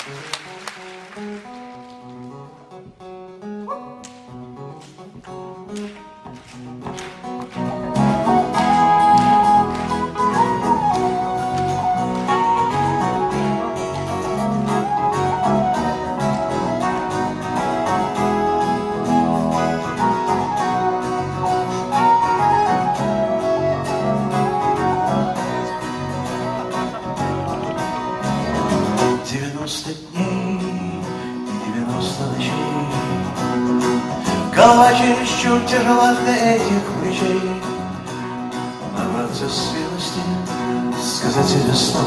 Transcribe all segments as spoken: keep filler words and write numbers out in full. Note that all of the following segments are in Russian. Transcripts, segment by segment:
Девяносто дней и девяносто ночей. Голова чересчур тяжела для этих плечей. Набраться смелости, сказать себе стоп.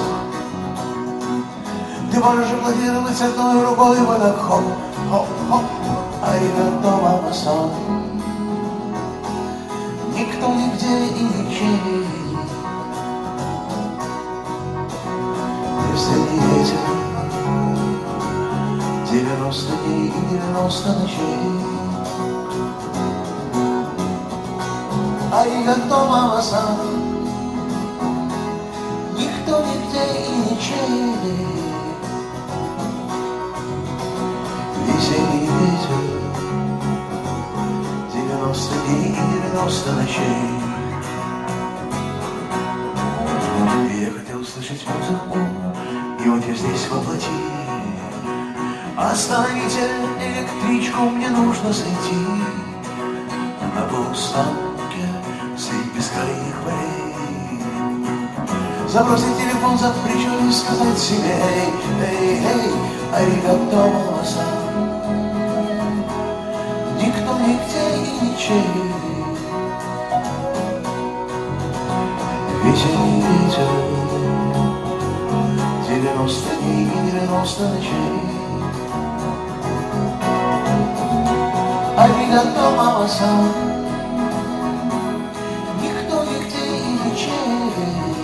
Ты можешь аплодировать одной рукой, вот так хоп, хоп, хоп, аригато масан. Никто, нигде и ничей. Если не ветер, девяносто дней и девяносто ночей. Аригато мама-сан. Никто, нигде и ничей. Весенний ветер, девяносто дней и девяносто ночей. И я хотел услышать музыку, и вот я здесь воплоти. Остановите электричку, мне нужно зайти на полустанке средь бескрайних полей. Забросить телефон за плечо и сказать себе: эй, эй, эй, аригато мама-сан. Никто, нигде и ничей. Весенний ветер, девяносто дней и девяносто ночей. Аригато мама-сан. Никто, нигде и ничей.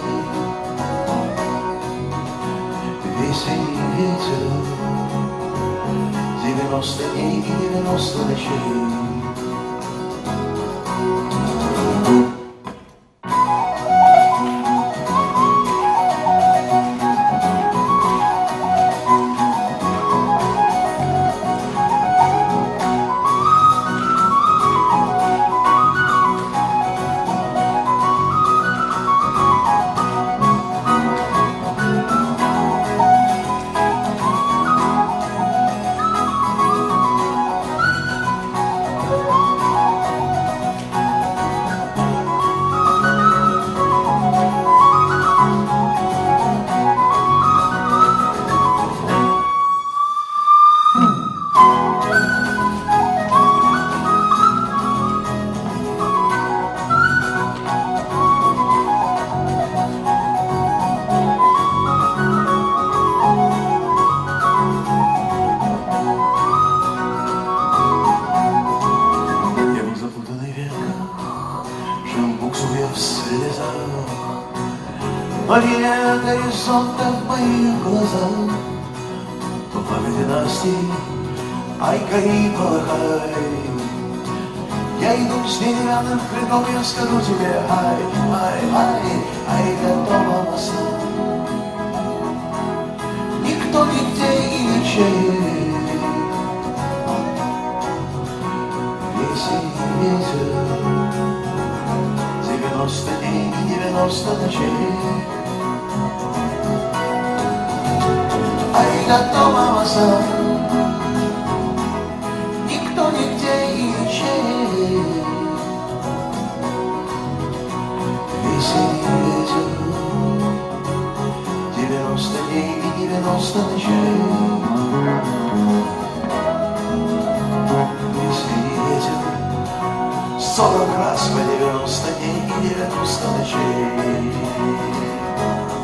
Весенний ветер, девяносто дней и девяносто ночей. Мария горизонта в моих глазах. То пламя династии, ай, гори, полыхай. Я иду с деревянным клинком, я скажу тебе: ай, ай, ай, аригато мама-сан. Никто, нигде и ничей. Весенний ветер, девяносто дней и девяносто ночей. Аригато мама-сан. Никто, нигде и ничей. Весенний ветер, девяносто дней и девяносто ночей. Весенний ветер, сорок раз по девяносто дней и девяносто ночей.